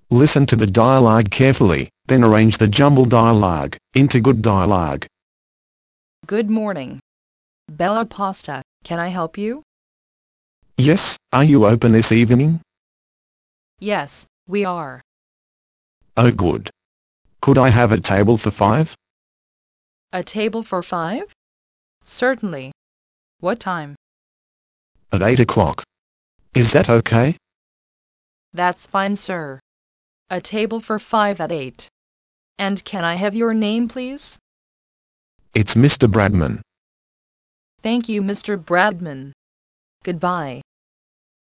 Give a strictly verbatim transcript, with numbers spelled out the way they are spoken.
Listen to the dialogue carefully, then arrange the jumbled dialogue into good dialogue. Good morning. Bella Pasta, can I help you? Yes, are you open this evening? Yes, we are. Oh good. Could I have a table for five? A table for five? Certainly. What time? At eight o'clock. Is that okay? That's fine, sir. A table for five at eight. And can I have your name, please? It's Mister Bradman. Thank you, Mister Bradman. Goodbye.